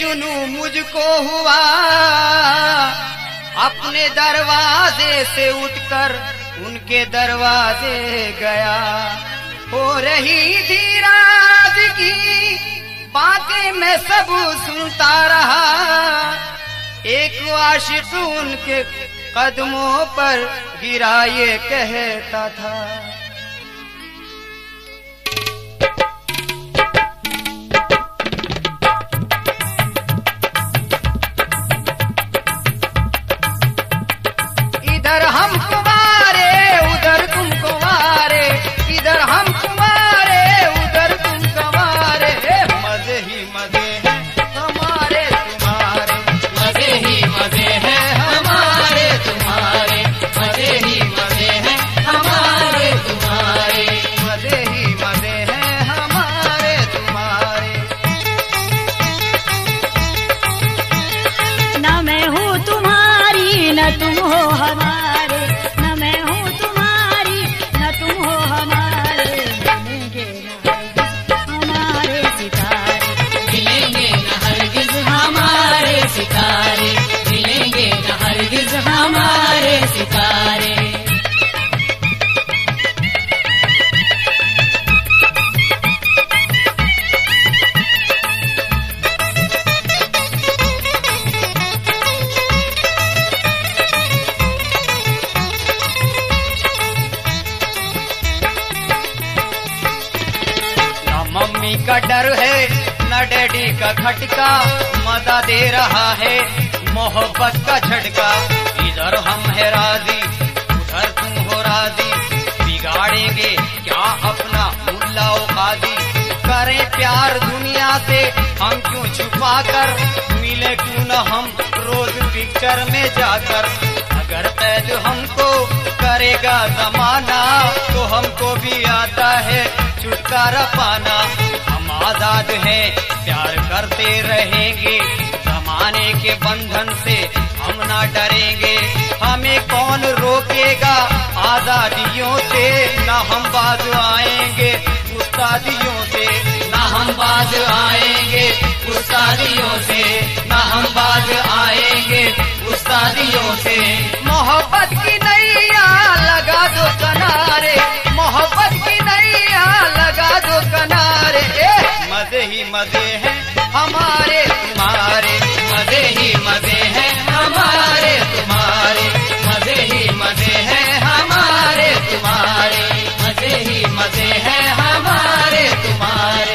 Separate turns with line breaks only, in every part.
जुनू मुझको हुआ, अपने दरवाजे से उठकर उनके दरवाजे गया। हो रही थी राज की बातें मैं सब सुनता रहा, एक आशिक उनके कदमों पर गिरा ये कहता था। इधर हम कुंवारे उधर तुम कुंवारे, इधर हम कुंवारे उधर तुम कुंवारे, मजे ही मजे हैं हमारे तुम्हारे,
मजे ही मजे हैं हमारे तुम्हारे, मजे ही मजे हैं हमारे तुम्हारे,
मजे ही मजे हैं हमारे तुम्हारे।
न मैं हूँ तुम्हारी न तुम हो हमारे, न मैं हूँ तुम्हारी न तुम हो हमारे, मिलेंगे न हमारे सितारे,
मिलेंगे न हरगिज हमारे सितारे, मिलेंगे न हरगिज हमारे सितारे।
मम्मी का डर है न डैडी का खटका, मजा दे रहा है मोहब्बत का झटका। इधर हम है राजी उधर तुम हो राजी, बिगाड़ेंगे क्या अपना मुल्ला ओ काजी। करें प्यार दुनिया से हम क्यों छुपा कर, मिले क्यों न हम रोज पिक्चर में जाकर। अगर कैद हमको करेगा जमाना तो हमको भी आता है छुटकारा पाना। हम आजाद हैं प्यार करते रहेंगे, जमाने के बंधन से हम ना डरेंगे। हमें कौन रोकेगा आजादियों से, ना हम बाज आएंगे उस्तादियों से, ना हम बाज आएंगे उस्तादियों से, ना हम बाज आएंगे उस्तादियों से। मोहब्बत की नैया लगा दो किनारे, मोहब्बत की नैया लगा दो किनारे, मजे ही मजे हैं हमारे तुम्हारे,
मजे ही मजे हैं हमारे तुम्हारे, मजे ही मजे हैं हमारे तुम्हारे, मजे ही मजे हैं हमारे तुम्हारे।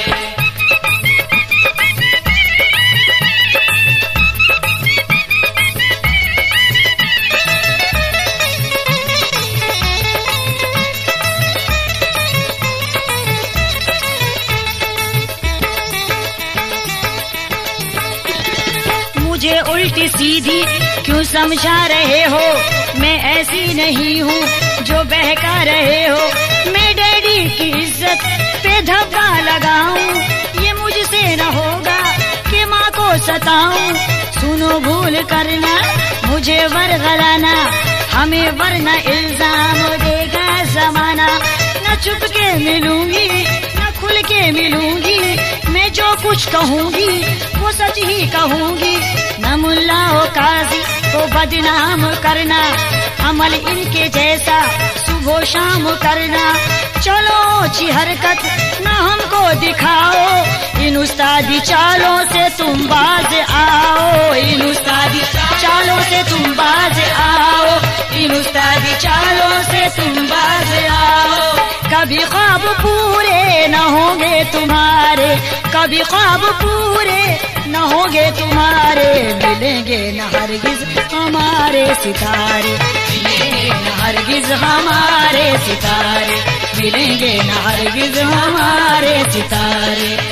मुझे उल्टी सीधी क्यों समझा रहे हो, मैं ऐसी नहीं हूँ जो बहका रहे हो। मैं डैडी की इज्जत पे धब्बा लगाऊं, ये मुझसे न होगा कि माँ को सताऊं। सुनो भूल करना मुझे वरगलाना, हमें वरना इल्जाम देगा जमाना। न चुप के मिलूंगी न खुल के मिलूंगी, मैं जो कुछ कहूँगी वो सच ही कहूँगी। न मुल्ला हो काजी को बदनाम करना, अमल इनके जैसा सुबह शाम करना। चलो अच्छी हरकत न हमको दिखाओ, इन उस्तादी चालों से तुम बाज आओ, इन उस्तादी चालों से तुम बाज आओ, इन उस्तादी चालों से तुम बाज आओ। कभी ख्वाब पूरे न होंगे तुम्हारे, कभी ख्वाब पूरे न होंगे तुम्हारे, मिलेंगे न हरगिज हमारे सितारे,
मिलेंगे न
हरगिज हमारे सितारे, मिलेंगे न हरगिज हमारे सितारे।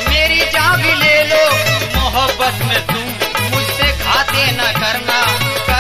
मोहब्बत में तुम मुझसे खाते न करना,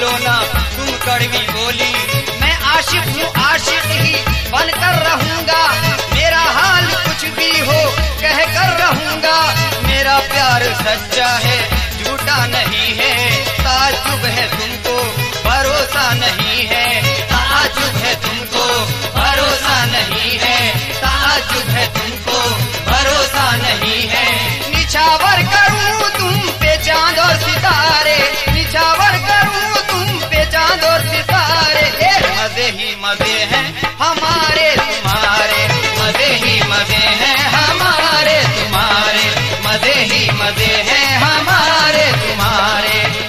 बोलो ना तुम कड़वी बोली। मैं आशिक हूँ, आशिक ही बनकर रहूंगा, मेरा हाल कुछ भी हो कह कर रहूंगा। मेरा प्यार सच्चा है, झूठा नहीं है। ताज्जुब है तुमको, भरोसा नहीं है। ताज्जुब है तुमको, भरोसा नहीं है। ताज्जुब है तुमको, भरोसा नहीं है। निछावर करूं तुम पे चांद और सितारे, निछावर करूं तुम पे चांद और सितारे। मजे ही मजे हैं हमारे तुम्हारे, मजे ही मजे हैं हमारे तुम्हारे, मजे ही मजे हैं हमारे तुम्हारे।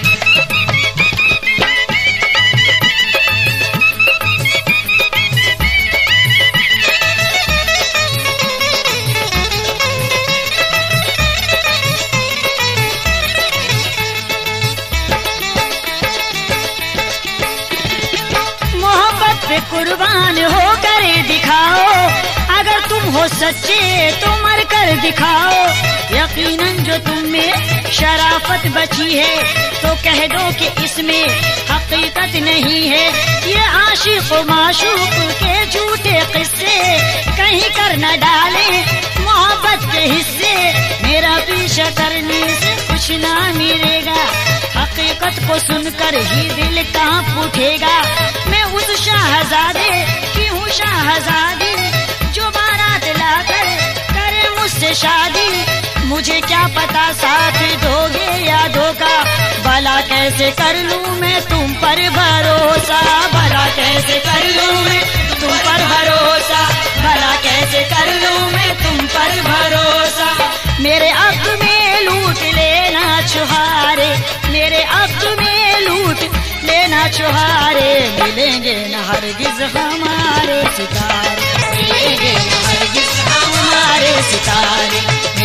कुर्बान होकर दिखाओ, अगर तुम हो सच्चे तो मर कर दिखाओ। यकीनन जो तुम में शराफत बची है तो कह दो कि इसमें हकीकत नहीं है। ये आशिक व माशूक के झूठे किस्से कहीं कर न डाले मोहब्बत के हिस्से। मेरा पीछा करने से कुछ ना मिलेगा, हकीकत को सुनकर ही दिल कांप उठेगा। मैं उस शहजादे की हूँ शहजादी जो बारात लाकर करे मुझसे शादी। मुझे क्या पता साथ दोगे या धोखा, भला कैसे कर लूँ मैं तुम पर भरोसा, भला कैसे कर लूँ मैं तुम पर भरोसा, भला कैसे कर लूँ मैं तुम पर भरोसा। मेरे हक में लूट लेना छुहारे, मेरे हक में लूट लेना छुहारे। मिलेंगे न हरगिज हमारे सितारे, मिलेंगे न हरगिज हमारे सितारे।